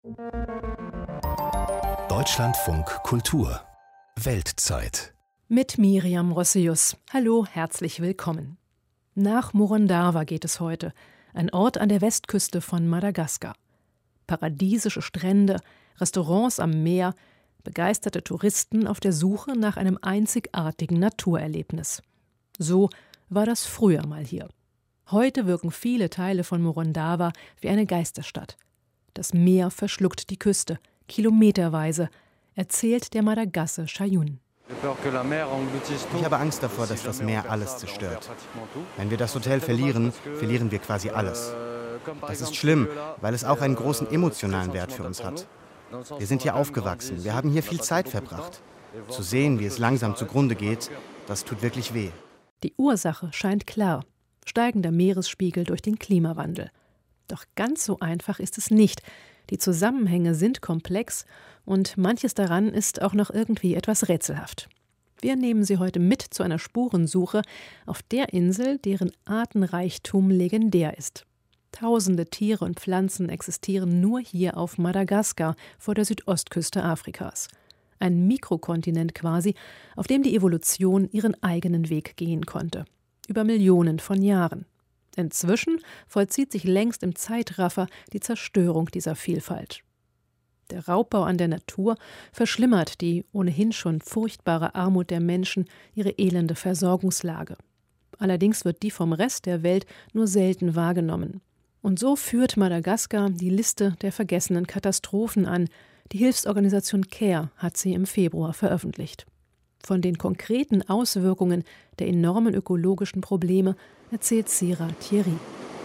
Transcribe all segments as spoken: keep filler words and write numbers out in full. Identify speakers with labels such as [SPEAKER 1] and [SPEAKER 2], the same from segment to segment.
[SPEAKER 1] Deutschlandfunk Kultur Weltzeit
[SPEAKER 2] mit Miriam Rossius. Hallo, herzlich willkommen. Nach Morondava geht es heute, ein Ort an der Westküste von Madagaskar. Paradiesische Strände, Restaurants am Meer, begeisterte Touristen auf der Suche nach einem einzigartigen Naturerlebnis. So war das früher mal hier. Heute wirken viele Teile von Morondava wie eine Geisterstadt. Das Meer verschluckt die Küste, kilometerweise, erzählt der Madagasse Chayun.
[SPEAKER 3] Ich habe Angst davor, dass das Meer alles zerstört. Wenn wir das Hotel verlieren, verlieren wir quasi alles. Das ist schlimm, weil es auch einen großen emotionalen Wert für uns hat. Wir sind hier aufgewachsen, wir haben hier viel Zeit verbracht. Zu sehen, wie es langsam zugrunde geht, das tut wirklich weh.
[SPEAKER 2] Die Ursache scheint klar: steigender Meeresspiegel durch den Klimawandel. Doch ganz so einfach ist es nicht. Die Zusammenhänge sind komplex und manches daran ist auch noch irgendwie etwas rätselhaft. Wir nehmen Sie heute mit zu einer Spurensuche auf der Insel, deren Artenreichtum legendär ist. Tausende Tiere und Pflanzen existieren nur hier auf Madagaskar vor der Südostküste Afrikas. Ein Mikrokontinent quasi, auf dem die Evolution ihren eigenen Weg gehen konnte. Über Millionen von Jahren. Inzwischen vollzieht sich längst im Zeitraffer die Zerstörung dieser Vielfalt. Der Raubbau an der Natur verschlimmert die ohnehin schon furchtbare Armut der Menschen, ihre elende Versorgungslage. Allerdings wird die vom Rest der Welt nur selten wahrgenommen. Und so führt Madagaskar die Liste der vergessenen Katastrophen an. Die Hilfsorganisation CARE hat sie im Februar veröffentlicht. Von den konkreten Auswirkungen der enormen ökologischen Probleme erzählt Sira Thierry.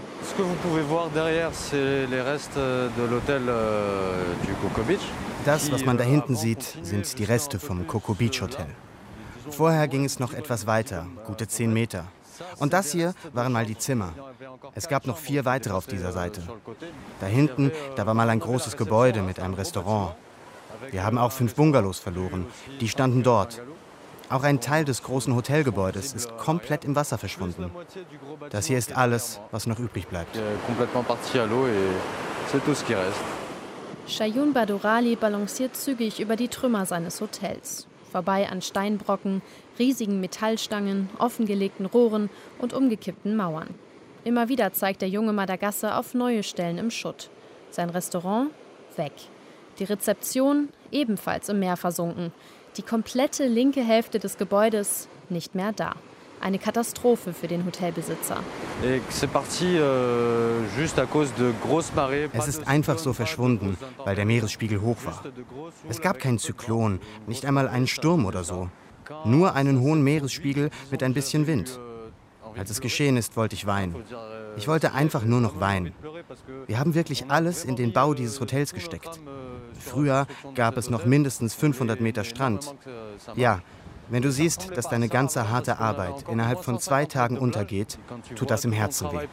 [SPEAKER 3] Das, was man da hinten sieht, sind die Reste vom Coco Beach Hotel. Vorher ging es noch etwas weiter, gute zehn Meter. Und das hier waren mal die Zimmer. Es gab noch vier weitere auf dieser Seite. Da hinten, da war mal ein großes Gebäude mit einem Restaurant. Wir haben auch fünf Bungalows verloren. Die standen dort. Auch ein Teil des großen Hotelgebäudes ist komplett im Wasser verschwunden. Das hier ist alles, was noch übrig bleibt.
[SPEAKER 4] Chayun Badurali balanciert zügig über die Trümmer seines Hotels. Vorbei an Steinbrocken, riesigen Metallstangen, offengelegten Rohren und umgekippten Mauern. Immer wieder zeigt der junge Madagasse auf neue Stellen im Schutt. Sein Restaurant? Weg. Die Rezeption? Ebenfalls im Meer versunken. Die komplette linke Hälfte des Gebäudes nicht mehr da. Eine Katastrophe für den Hotelbesitzer.
[SPEAKER 3] Es ist einfach so verschwunden, weil der Meeresspiegel hoch war. Es gab keinen Zyklon, nicht einmal einen Sturm oder so. Nur einen hohen Meeresspiegel mit ein bisschen Wind. Als es geschehen ist, wollte ich weinen. Ich wollte einfach nur noch weinen. Wir haben wirklich alles in den Bau dieses Hotels gesteckt. Früher gab es noch mindestens fünfhundert Meter Strand. Ja, wenn du siehst, dass deine ganze harte Arbeit innerhalb von zwei Tagen untergeht, tut das im Herzen weh.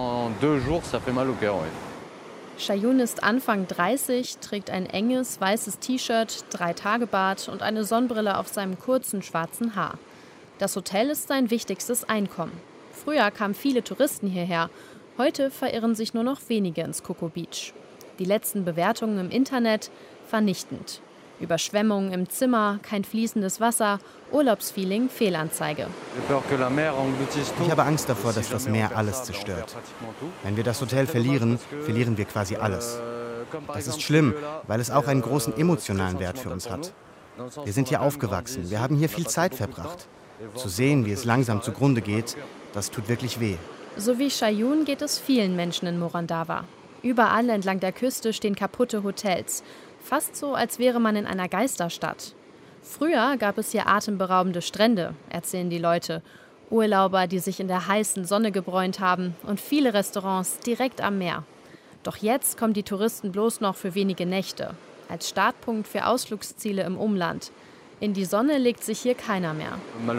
[SPEAKER 4] Chayun ist Anfang dreißig, trägt ein enges, weißes T-Shirt, Drei-Tage-Bart und eine Sonnenbrille auf seinem kurzen, schwarzen Haar. Das Hotel ist sein wichtigstes Einkommen. Früher kamen viele Touristen hierher. Heute verirren sich nur noch wenige ins Coco Beach. Die letzten Bewertungen im Internet vernichtend. Überschwemmungen im Zimmer, kein fließendes Wasser, Urlaubsfeeling, Fehlanzeige.
[SPEAKER 3] Ich habe Angst davor, dass das Meer alles zerstört. Wenn wir das Hotel verlieren, verlieren wir quasi alles. Das ist schlimm, weil es auch einen großen emotionalen Wert für uns hat. Wir sind hier aufgewachsen, wir haben hier viel Zeit verbracht. Zu sehen, wie es langsam zugrunde geht, das tut wirklich weh.
[SPEAKER 4] So wie Chayun geht es vielen Menschen in Morondava. Überall entlang der Küste stehen kaputte Hotels. Fast so, als wäre man in einer Geisterstadt. Früher gab es hier atemberaubende Strände, erzählen die Leute. Urlauber, die sich in der heißen Sonne gebräunt haben und viele Restaurants direkt am Meer. Doch jetzt kommen die Touristen bloß noch für wenige Nächte. Als Startpunkt für Ausflugsziele im Umland. In die Sonne legt sich hier keiner mehr.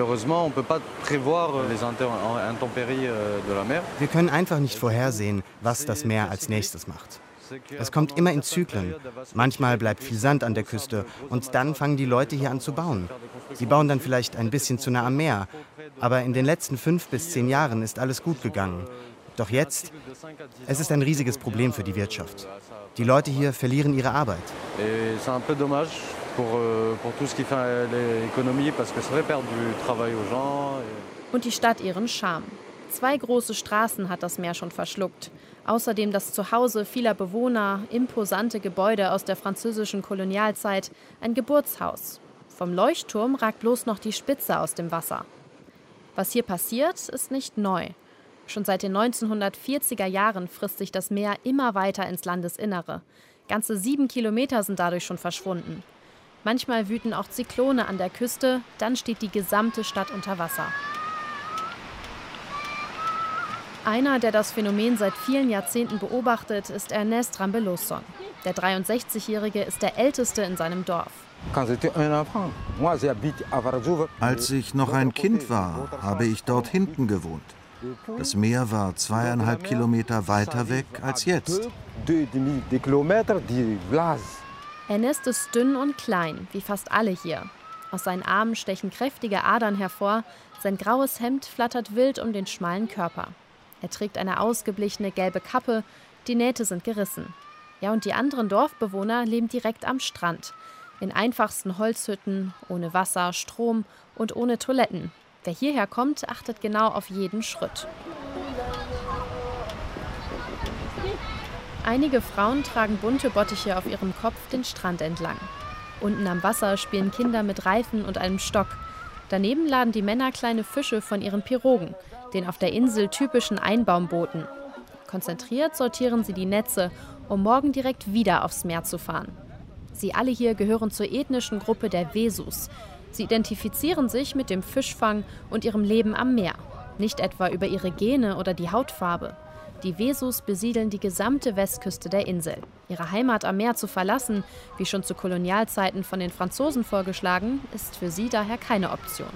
[SPEAKER 3] Wir können einfach nicht vorhersehen, was das Meer als nächstes macht. Es kommt immer in Zyklen. Manchmal bleibt viel Sand an der Küste und dann fangen die Leute hier an zu bauen. Sie bauen dann vielleicht ein bisschen zu nah am Meer. Aber in den letzten fünf bis zehn Jahren ist alles gut gegangen. Doch jetzt, es ist ein riesiges Problem für die Wirtschaft. Die Leute hier verlieren ihre Arbeit.
[SPEAKER 4] Und die Stadt ihren Charme. Zwei große Straßen hat das Meer schon verschluckt. Außerdem das Zuhause vieler Bewohner, imposante Gebäude aus der französischen Kolonialzeit, ein Geburtshaus. Vom Leuchtturm ragt bloß noch die Spitze aus dem Wasser. Was hier passiert, ist nicht neu. Schon seit den neunzehnhundertvierziger Jahren frisst sich das Meer immer weiter ins Landesinnere. Ganze sieben Kilometer sind dadurch schon verschwunden. Manchmal wüten auch Zyklone an der Küste, dann steht die gesamte Stadt unter Wasser. Einer, der das Phänomen seit vielen Jahrzehnten beobachtet, ist Ernest Rambeloson. Der dreiundsechzigjährige ist der Älteste in seinem Dorf.
[SPEAKER 5] Als ich noch ein Kind war, habe ich dort hinten gewohnt. Das Meer war zweieinhalb Kilometer weiter weg als jetzt.
[SPEAKER 4] Ernest ist dünn und klein, wie fast alle hier. Aus seinen Armen stechen kräftige Adern hervor, sein graues Hemd flattert wild um den schmalen Körper. Er trägt eine ausgeblichene gelbe Kappe, die Nähte sind gerissen. Ja, und die anderen Dorfbewohner leben direkt am Strand. In einfachsten Holzhütten, ohne Wasser, Strom und ohne Toiletten. Wer hierher kommt, achtet genau auf jeden Schritt. Einige Frauen tragen bunte Bottiche auf ihrem Kopf den Strand entlang. Unten am Wasser spielen Kinder mit Reifen und einem Stock. Daneben laden die Männer kleine Fische von ihren Pirogen, den auf der Insel typischen Einbaumbooten. Konzentriert sortieren sie die Netze, um morgen direkt wieder aufs Meer zu fahren. Sie alle hier gehören zur ethnischen Gruppe der Wesus. Sie identifizieren sich mit dem Fischfang und ihrem Leben am Meer, nicht etwa über ihre Gene oder die Hautfarbe. Die Wesus besiedeln die gesamte Westküste der Insel. Ihre Heimat am Meer zu verlassen, wie schon zu Kolonialzeiten von den Franzosen vorgeschlagen, ist für sie daher keine Option.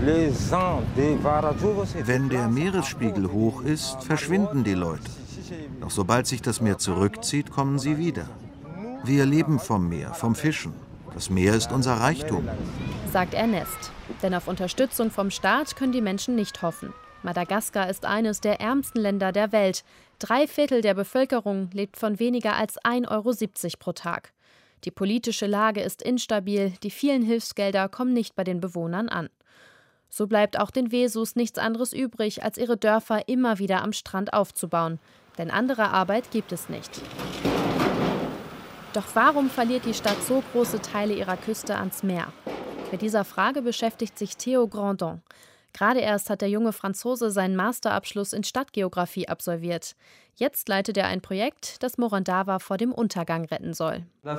[SPEAKER 5] Wenn der Meeresspiegel hoch ist, verschwinden die Leute. Doch sobald sich das Meer zurückzieht, kommen sie wieder. Wir leben vom Meer, vom Fischen. Das Meer ist unser Reichtum,
[SPEAKER 4] sagt Ernest. Denn auf Unterstützung vom Staat können die Menschen nicht hoffen. Madagaskar ist eines der ärmsten Länder der Welt. Drei Viertel der Bevölkerung lebt von weniger als ein Euro siebzig pro Tag. Die politische Lage ist instabil, die vielen Hilfsgelder kommen nicht bei den Bewohnern an. So bleibt auch den Wesus nichts anderes übrig, als ihre Dörfer immer wieder am Strand aufzubauen. Denn andere Arbeit gibt es nicht. Doch warum verliert die Stadt so große Teile ihrer Küste ans Meer? Mit dieser Frage beschäftigt sich Theo Grandon. Gerade erst hat der junge Franzose seinen Masterabschluss in Stadtgeografie absolviert. Jetzt leitet er ein Projekt, das Morondava vor dem Untergang retten soll.
[SPEAKER 6] Wir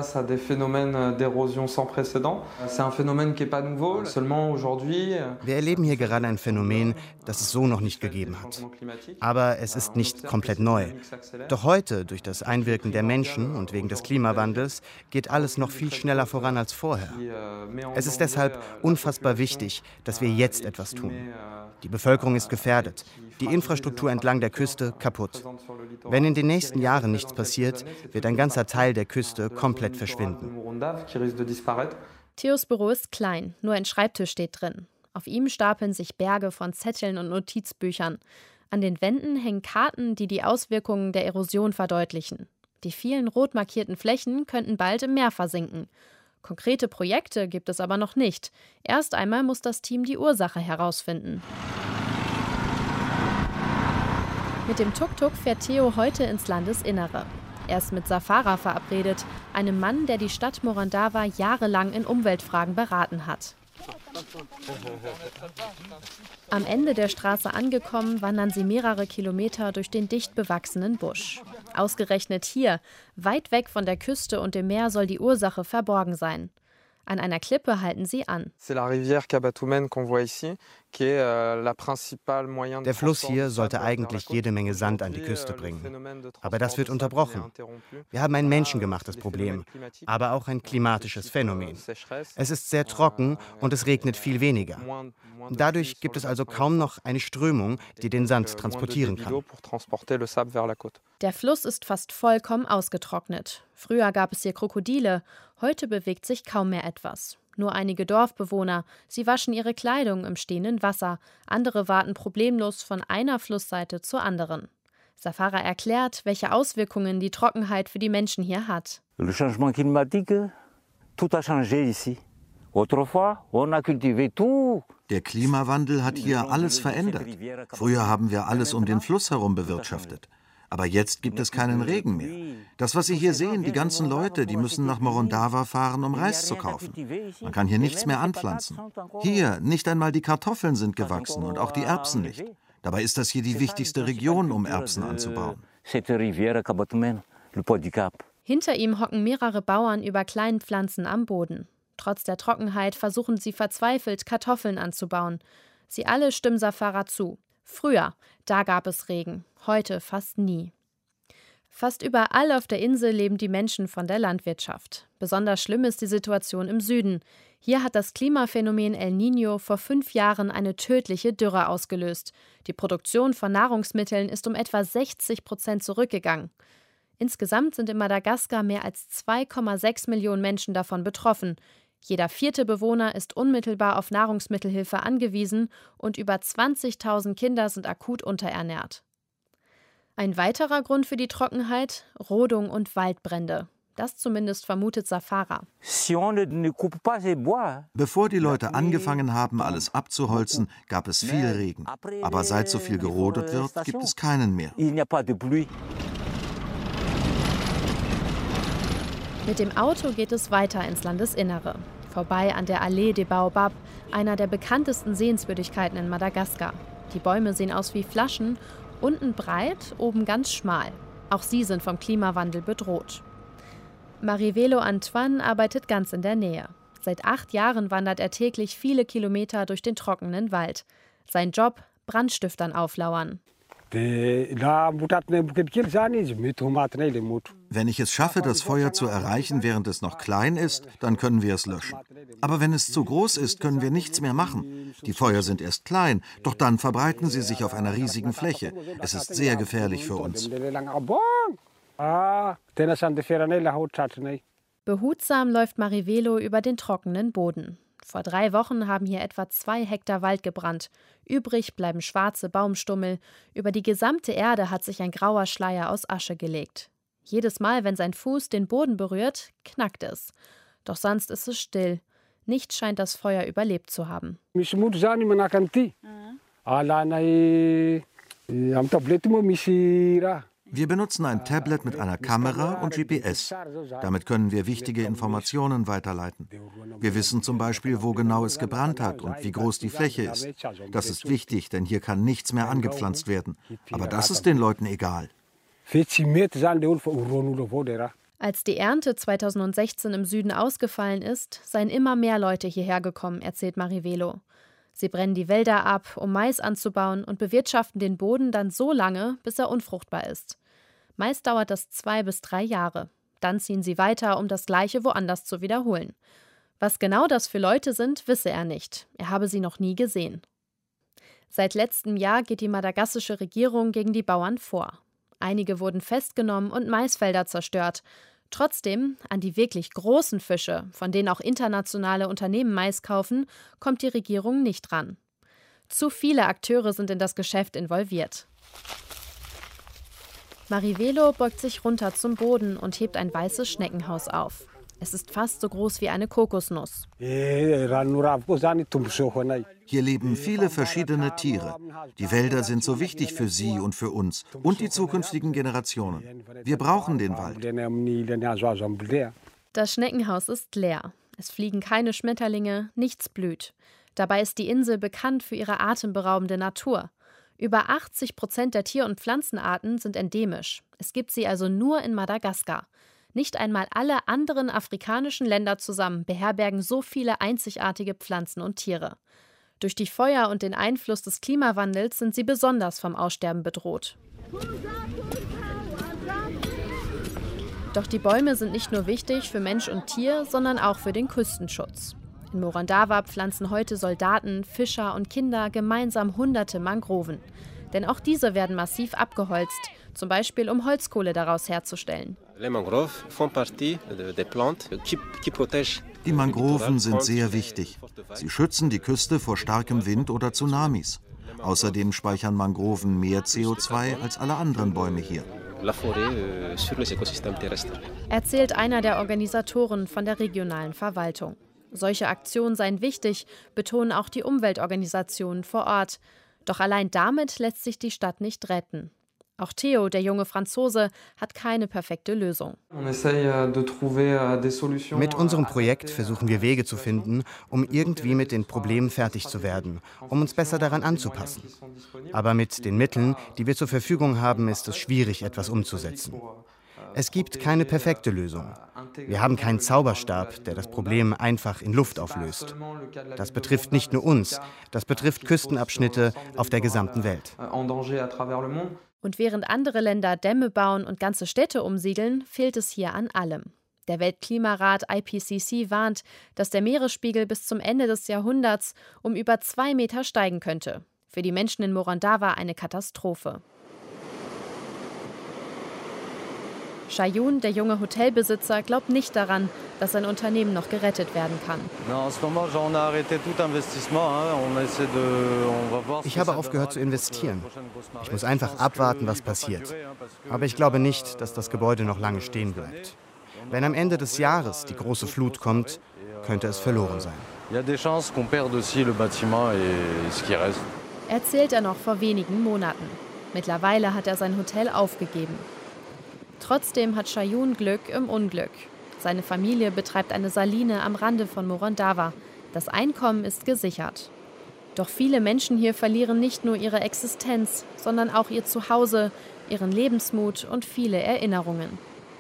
[SPEAKER 3] erleben hier gerade ein Phänomen, das es so noch nicht gegeben hat. Aber es ist nicht komplett neu. Doch heute, durch das Einwirken der Menschen und wegen des Klimawandels, geht alles noch viel schneller voran als vorher. Es ist deshalb unfassbar wichtig, dass wir jetzt etwas tun. Die Bevölkerung ist gefährdet, die Infrastruktur entlang der Küste kaputt. Wenn in den nächsten Jahren nichts passiert, wird ein ganzer Teil der Küste komplett verschwinden.
[SPEAKER 4] Theos Büro ist klein, nur ein Schreibtisch steht drin. Auf ihm stapeln sich Berge von Zetteln und Notizbüchern. An den Wänden hängen Karten, die die Auswirkungen der Erosion verdeutlichen. Die vielen rot markierten Flächen könnten bald im Meer versinken. Konkrete Projekte gibt es aber noch nicht. Erst einmal muss das Team die Ursache herausfinden. Mit dem Tuk-Tuk fährt Theo heute ins Landesinnere. Er ist mit Safara verabredet, einem Mann, der die Stadt Morondava jahrelang in Umweltfragen beraten hat. Am Ende der Straße angekommen, wandern sie mehrere Kilometer durch den dicht bewachsenen Busch. Ausgerechnet hier, weit weg von der Küste und dem Meer, soll die Ursache verborgen sein. An einer Klippe halten sie an.
[SPEAKER 3] Der Fluss hier sollte eigentlich jede Menge Sand an die Küste bringen. Aber das wird unterbrochen. Wir haben ein menschengemachtes Problem, aber auch ein klimatisches Phänomen. Es ist sehr trocken und es regnet viel weniger. Dadurch gibt es also kaum noch eine Strömung, die den Sand transportieren kann.
[SPEAKER 4] Der Fluss ist fast vollkommen ausgetrocknet. Früher gab es hier Krokodile, heute bewegt sich kaum mehr etwas. Nur einige Dorfbewohner, sie waschen ihre Kleidung im stehenden Wasser, andere warten problemlos von einer Flussseite zur anderen. Safara erklärt, welche Auswirkungen die Trockenheit für die Menschen hier hat.
[SPEAKER 6] Le changement climatique, tout a changé ici. Autrefois, on a cultivé tout.
[SPEAKER 5] Der Klimawandel hat hier alles verändert. Früher haben wir alles um den Fluss herum bewirtschaftet. Aber jetzt gibt es keinen Regen mehr. Das, was Sie hier sehen, die ganzen Leute, die müssen nach Morondava fahren, um Reis zu kaufen. Man kann hier nichts mehr anpflanzen. Hier, nicht einmal die Kartoffeln sind gewachsen und auch die Erbsen nicht. Dabei ist das hier die wichtigste Region, um Erbsen anzubauen.
[SPEAKER 4] Hinter ihm hocken mehrere Bauern über kleinen Pflanzen am Boden. Trotz der Trockenheit versuchen sie verzweifelt, Kartoffeln anzubauen. Sie alle stimmen Safara zu. Früher, da gab es Regen, heute fast nie. Fast überall auf der Insel leben die Menschen von der Landwirtschaft. Besonders schlimm ist die Situation im Süden. Hier hat das Klimaphänomen El Niño vor fünf Jahren eine tödliche Dürre ausgelöst. Die Produktion von Nahrungsmitteln ist um etwa sechzig Prozent zurückgegangen. Insgesamt sind in Madagaskar mehr als zwei Komma sechs Millionen Menschen davon betroffen. Jeder vierte Bewohner ist unmittelbar auf Nahrungsmittelhilfe angewiesen und über zwanzigtausend Kinder sind akut unterernährt. Ein weiterer Grund für die Trockenheit: Rodung und Waldbrände. Das zumindest vermutet Safara.
[SPEAKER 5] Bevor die Leute angefangen haben, alles abzuholzen, gab es viel Regen. Aber seit so viel gerodet wird, gibt es keinen mehr.
[SPEAKER 4] Mit dem Auto geht es weiter ins Landesinnere. Vorbei an der Allée des Baobab, einer der bekanntesten Sehenswürdigkeiten in Madagaskar. Die Bäume sehen aus wie Flaschen, unten breit, oben ganz schmal. Auch sie sind vom Klimawandel bedroht. Marivelo Antoine arbeitet ganz in der Nähe. Seit acht Jahren wandert er täglich viele Kilometer durch den trockenen Wald. Sein Job: Brandstiftern auflauern.
[SPEAKER 5] Wenn ich es schaffe, das Feuer zu erreichen, während es noch klein ist, dann können wir es löschen. Aber wenn es zu groß ist, können wir nichts mehr machen. Die Feuer sind erst klein, doch dann verbreiten sie sich auf einer riesigen Fläche. Es ist sehr gefährlich für uns.
[SPEAKER 4] Behutsam läuft Marivelo über den trockenen Boden. Vor drei Wochen haben hier etwa zwei Hektar Wald gebrannt. Übrig bleiben schwarze Baumstummel. Über die gesamte Erde hat sich ein grauer Schleier aus Asche gelegt. Jedes Mal, wenn sein Fuß den Boden berührt, knackt es. Doch sonst ist es still. Nichts scheint das Feuer überlebt zu haben.
[SPEAKER 5] Wir benutzen ein Tablet mit einer Kamera und G P S. Damit können wir wichtige Informationen weiterleiten. Wir wissen zum Beispiel, wo genau es gebrannt hat und wie groß die Fläche ist. Das ist wichtig, denn hier kann nichts mehr angepflanzt werden. Aber das ist den Leuten egal.
[SPEAKER 4] Als die Ernte zweitausendsechzehn im Süden ausgefallen ist, seien immer mehr Leute hierher gekommen, erzählt Marivelo. Sie brennen die Wälder ab, um Mais anzubauen, und bewirtschaften den Boden dann so lange, bis er unfruchtbar ist. Meist dauert das zwei bis drei Jahre. Dann ziehen sie weiter, um das Gleiche woanders zu wiederholen. Was genau das für Leute sind, wisse er nicht. Er habe sie noch nie gesehen. Seit letztem Jahr geht die madagassische Regierung gegen die Bauern vor. Einige wurden festgenommen und Maisfelder zerstört. Trotzdem, an die wirklich großen Fische, von denen auch internationale Unternehmen Mais kaufen, kommt die Regierung nicht ran. Zu viele Akteure sind in das Geschäft involviert. Marivelo beugt sich runter zum Boden und hebt ein weißes Schneckenhaus auf. Es ist fast so groß wie eine Kokosnuss.
[SPEAKER 5] Hier leben viele verschiedene Tiere. Die Wälder sind so wichtig für sie und für uns und die zukünftigen Generationen. Wir brauchen den Wald.
[SPEAKER 4] Das Schneckenhaus ist leer. Es fliegen keine Schmetterlinge, nichts blüht. Dabei ist die Insel bekannt für ihre atemberaubende Natur. Über achtzig Prozent der Tier- und Pflanzenarten sind endemisch. Es gibt sie also nur in Madagaskar. Nicht einmal alle anderen afrikanischen Länder zusammen beherbergen so viele einzigartige Pflanzen und Tiere. Durch die Feuer und den Einfluss des Klimawandels sind sie besonders vom Aussterben bedroht. Doch die Bäume sind nicht nur wichtig für Mensch und Tier, sondern auch für den Küstenschutz. In Morondava pflanzen heute Soldaten, Fischer und Kinder gemeinsam hunderte Mangroven. Denn auch diese werden massiv abgeholzt, zum Beispiel um Holzkohle daraus herzustellen.
[SPEAKER 5] Die Mangroven sind sehr wichtig. Sie schützen die Küste vor starkem Wind oder Tsunamis. Außerdem speichern Mangroven mehr C O zwei als alle anderen Bäume hier.
[SPEAKER 4] Erzählt einer der Organisatoren von der regionalen Verwaltung. Solche Aktionen seien wichtig, betonen auch die Umweltorganisationen vor Ort. Doch allein damit lässt sich die Stadt nicht retten. Auch Theo, der junge Franzose, hat keine perfekte Lösung.
[SPEAKER 3] Mit unserem Projekt versuchen wir Wege zu finden, um irgendwie mit den Problemen fertig zu werden, um uns besser daran anzupassen. Aber mit den Mitteln, die wir zur Verfügung haben, ist es schwierig, etwas umzusetzen. Es gibt keine perfekte Lösung. Wir haben keinen Zauberstab, der das Problem einfach in Luft auflöst. Das betrifft nicht nur uns, das betrifft Küstenabschnitte auf der gesamten Welt.
[SPEAKER 4] Und während andere Länder Dämme bauen und ganze Städte umsiedeln, fehlt es hier an allem. Der Weltklimarat I P C C warnt, dass der Meeresspiegel bis zum Ende des Jahrhunderts um über zwei Meter steigen könnte. Für die Menschen in Morondava eine Katastrophe. Chayun, der junge Hotelbesitzer, glaubt nicht daran, dass sein Unternehmen noch gerettet werden kann.
[SPEAKER 3] Ich habe aufgehört zu investieren. Ich muss einfach abwarten, was passiert. Aber ich glaube nicht, dass das Gebäude noch lange stehen bleibt. Wenn am Ende des Jahres die große Flut kommt, könnte es verloren sein.
[SPEAKER 4] Erzählt er noch vor wenigen Monaten. Mittlerweile hat er sein Hotel aufgegeben. Trotzdem hat Chayun Glück im Unglück. Seine Familie betreibt eine Saline am Rande von Morondava. Das Einkommen ist gesichert. Doch viele Menschen hier verlieren nicht nur ihre Existenz, sondern auch ihr Zuhause, ihren Lebensmut und viele Erinnerungen.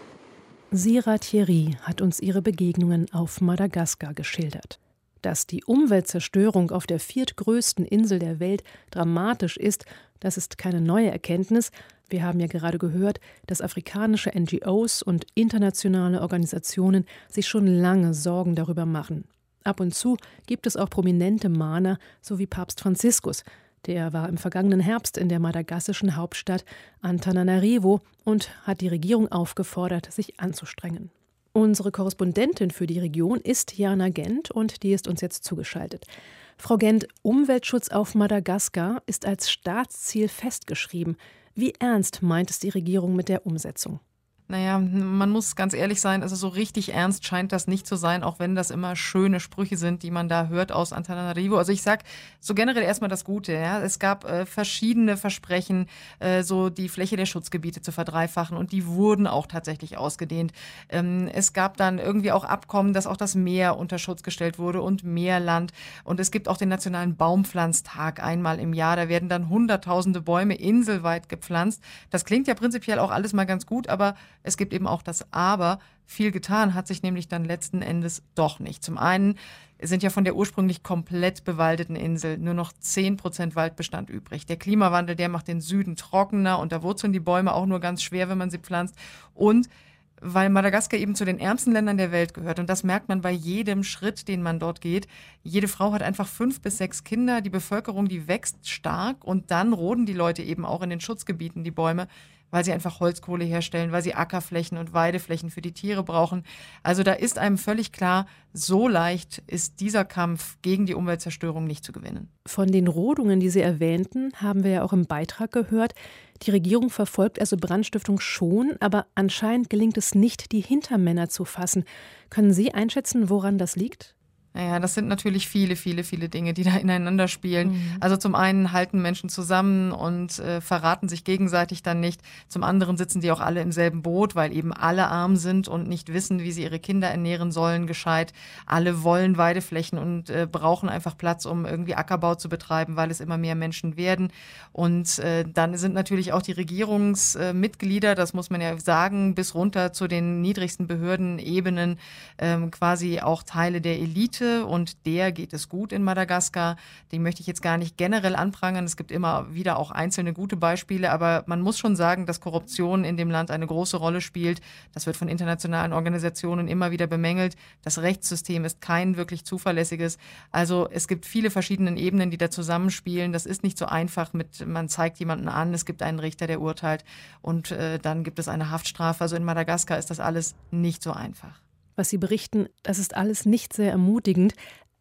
[SPEAKER 2] Sira Thierry hat uns ihre Begegnungen auf Madagaskar geschildert. Dass die Umweltzerstörung auf der viertgrößten Insel der Welt dramatisch ist, das ist keine neue Erkenntnis. Wir haben ja gerade gehört, dass afrikanische N G Os und internationale Organisationen sich schon lange Sorgen darüber machen. Ab und zu gibt es auch prominente Mahner, so wie Papst Franziskus. Der war im vergangenen Herbst in der madagassischen Hauptstadt Antananarivo und hat die Regierung aufgefordert, sich anzustrengen. Unsere Korrespondentin für die Region ist Jana Gent und die ist uns jetzt zugeschaltet. Frau Gent, Umweltschutz auf Madagaskar ist als Staatsziel festgeschrieben. Wie ernst meint es die Regierung mit der Umsetzung?
[SPEAKER 7] Naja, man muss ganz ehrlich sein, also so richtig ernst scheint das nicht zu sein, auch wenn das immer schöne Sprüche sind, die man da hört aus Antananarivo. Also ich sag so generell erstmal das Gute. Ja. Es gab äh, verschiedene Versprechen, äh, so die Fläche der Schutzgebiete zu verdreifachen und die wurden auch tatsächlich ausgedehnt. Ähm, es gab dann irgendwie auch Abkommen, dass auch das Meer unter Schutz gestellt wurde und mehr Land. Und es gibt auch den Nationalen Baumpflanztag einmal im Jahr. Da werden dann hunderttausende Bäume inselweit gepflanzt. Das klingt ja prinzipiell auch alles mal ganz gut, aber es gibt eben auch das Aber. Viel getan hat sich nämlich dann letzten Endes doch nicht. Zum einen sind ja von der ursprünglich komplett bewaldeten Insel nur noch zehn Prozent Waldbestand übrig. Der Klimawandel, der macht den Süden trockener und da wurzeln die Bäume auch nur ganz schwer, wenn man sie pflanzt. Und weil Madagaskar eben zu den ärmsten Ländern der Welt gehört. Und das merkt man bei jedem Schritt, den man dort geht. Jede Frau hat einfach fünf bis sechs Kinder. Die Bevölkerung, die wächst stark. Und dann roden die Leute eben auch in den Schutzgebieten die Bäume, weil sie einfach Holzkohle herstellen, weil sie Ackerflächen und Weideflächen für die Tiere brauchen. Also da ist einem völlig klar, so leicht ist dieser Kampf gegen die Umweltzerstörung nicht zu gewinnen.
[SPEAKER 2] Von den Rodungen, die Sie erwähnten, haben wir ja auch im Beitrag gehört. Die Regierung verfolgt also Brandstiftung schon, aber anscheinend gelingt es nicht, die Hintermänner zu fassen. Können Sie einschätzen, woran das liegt?
[SPEAKER 7] Naja, das sind natürlich viele, viele, viele Dinge, die da ineinander spielen. Mhm. Also zum einen halten Menschen zusammen und äh, verraten sich gegenseitig dann nicht. Zum anderen sitzen die auch alle im selben Boot, weil eben alle arm sind und nicht wissen, wie sie ihre Kinder ernähren sollen, gescheit. Alle wollen Weideflächen und äh, brauchen einfach Platz, um irgendwie Ackerbau zu betreiben, weil es immer mehr Menschen werden. Und äh, dann sind natürlich auch die Regierungsmitglieder, äh, das muss man ja sagen, bis runter zu den niedrigsten Behördenebenen äh, quasi auch Teile der Elite. Und der geht es gut in Madagaskar. Den möchte ich jetzt gar nicht generell anprangern. Es gibt immer wieder auch einzelne gute Beispiele, aber man muss schon sagen, dass Korruption in dem Land eine große Rolle spielt. Das wird von internationalen Organisationen immer wieder bemängelt. Das Rechtssystem ist kein wirklich zuverlässiges. Also es gibt viele verschiedene Ebenen, die da zusammenspielen. Das ist nicht so einfach mit, man zeigt jemanden an, es gibt einen Richter, der urteilt und äh, dann gibt es eine Haftstrafe. Also in Madagaskar ist das alles nicht so einfach.
[SPEAKER 2] Was Sie berichten, das ist alles nicht sehr ermutigend.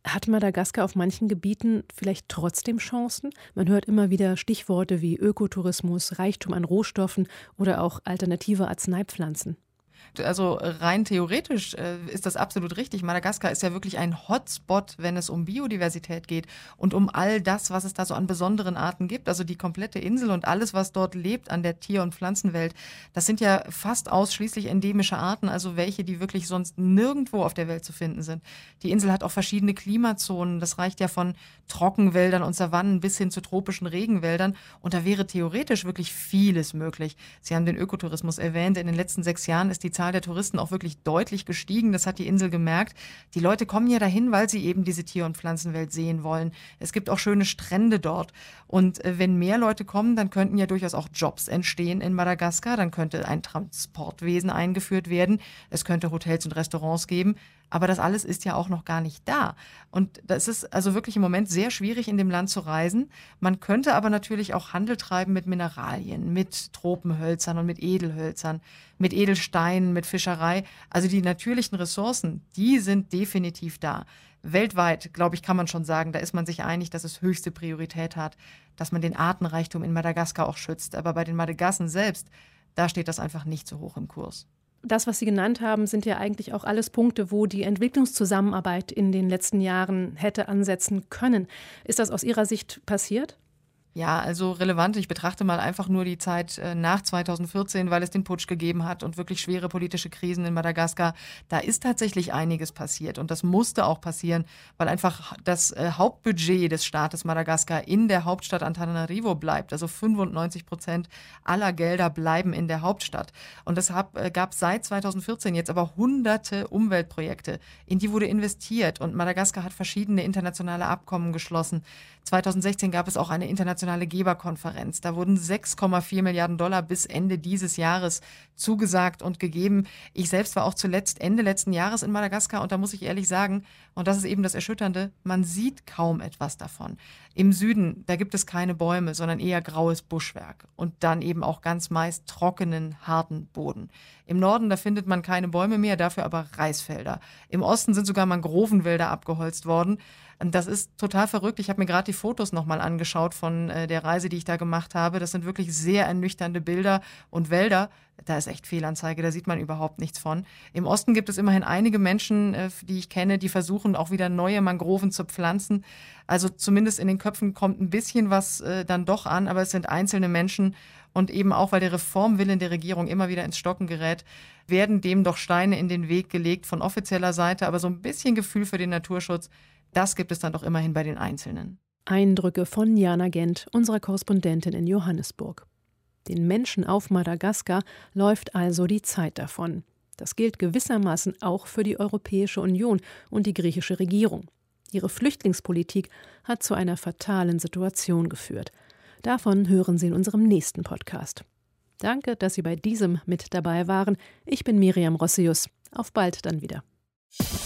[SPEAKER 2] Hat Madagaskar auf manchen Gebieten vielleicht trotzdem Chancen? Man hört immer wieder Stichworte wie Ökotourismus, Reichtum an Rohstoffen oder auch alternative Arzneipflanzen.
[SPEAKER 7] Also rein theoretisch äh, ist das absolut richtig. Madagaskar ist ja wirklich ein Hotspot, wenn es um Biodiversität geht und um all das, was es da so an besonderen Arten gibt. Also die komplette Insel und alles, was dort lebt an der Tier- und Pflanzenwelt, das sind ja fast ausschließlich endemische Arten, also welche, die wirklich sonst nirgendwo auf der Welt zu finden sind. Die Insel hat auch verschiedene Klimazonen. Das reicht ja von Trockenwäldern und Savannen bis hin zu tropischen Regenwäldern. Und da wäre theoretisch wirklich vieles möglich. Sie haben den Ökotourismus erwähnt. In den letzten sechs Jahren ist die Zahl der Touristen auch wirklich deutlich gestiegen. Das hat die Insel gemerkt. Die Leute kommen ja dahin, weil sie eben diese Tier- und Pflanzenwelt sehen wollen. Es gibt auch schöne Strände dort. Und äh, wenn mehr Leute kommen, dann könnten ja durchaus auch Jobs entstehen in Madagaskar. Dann könnte ein Transportwesen eingeführt werden. Es könnte Hotels und Restaurants geben. Aber das alles ist ja auch noch gar nicht da. Und das ist also wirklich im Moment sehr schwierig, in dem Land zu reisen. Man könnte aber natürlich auch Handel treiben mit Mineralien, mit Tropenhölzern und mit Edelhölzern, mit Edelsteinen, mit Fischerei. Also die natürlichen Ressourcen, die sind definitiv da. Weltweit, glaube ich, kann man schon sagen, da ist man sich einig, dass es höchste Priorität hat, dass man den Artenreichtum in Madagaskar auch schützt. Aber bei den Madagassen selbst, da steht das einfach nicht so hoch im Kurs.
[SPEAKER 2] Das, was Sie genannt haben, sind ja eigentlich auch alles Punkte, wo die Entwicklungszusammenarbeit in den letzten Jahren hätte ansetzen können. Ist das aus Ihrer Sicht passiert?
[SPEAKER 7] Ja, also relevant. Ich betrachte mal einfach nur die Zeit äh, nach zweitausendvierzehn, weil es den Putsch gegeben hat und wirklich schwere politische Krisen in Madagaskar. Da ist tatsächlich einiges passiert und das musste auch passieren, weil einfach das äh, Hauptbudget des Staates Madagaskar in der Hauptstadt Antananarivo bleibt. Also fünfundneunzig Prozent aller Gelder bleiben in der Hauptstadt. Und deshalb äh, gab es seit zweitausendvierzehn jetzt aber hunderte Umweltprojekte, in die wurde investiert und Madagaskar hat verschiedene internationale Abkommen geschlossen. zweitausendsechzehn gab es auch eine internationale Geberkonferenz. Da wurden sechs Komma vier Milliarden Dollar bis Ende dieses Jahres zugesagt und gegeben. Ich selbst war auch zuletzt Ende letzten Jahres in Madagaskar und da muss ich ehrlich sagen, und das ist eben das Erschütternde, man sieht kaum etwas davon. Im Süden, da gibt es keine Bäume, sondern eher graues Buschwerk und dann eben auch ganz meist trockenen, harten Boden. Im Norden, da findet man keine Bäume mehr, dafür aber Reisfelder. Im Osten sind sogar Mangrovenwälder abgeholzt worden. Das ist total verrückt. Ich habe mir gerade die Fotos nochmal angeschaut von äh, der Reise, die ich da gemacht habe. Das sind wirklich sehr ernüchternde Bilder und Wälder. Da ist echt Fehlanzeige, da sieht man überhaupt nichts von. Im Osten gibt es immerhin einige Menschen, äh, die ich kenne, die versuchen auch wieder neue Mangroven zu pflanzen. Also zumindest in den Köpfen kommt ein bisschen was äh, dann doch an, aber es sind einzelne Menschen. Und eben auch, weil der Reformwillen der Regierung immer wieder ins Stocken gerät, werden dem doch Steine in den Weg gelegt von offizieller Seite. Aber so ein bisschen Gefühl für den Naturschutz, das gibt es dann doch immerhin bei den Einzelnen.
[SPEAKER 2] Eindrücke von Jana Gent, unserer Korrespondentin in Johannesburg. Den Menschen auf Madagaskar läuft also die Zeit davon. Das gilt gewissermaßen auch für die Europäische Union und die griechische Regierung. Ihre Flüchtlingspolitik hat zu einer fatalen Situation geführt. Davon hören Sie in unserem nächsten Podcast. Danke, dass Sie bei diesem mit dabei waren. Ich bin Miriam Rossius. Auf bald dann wieder.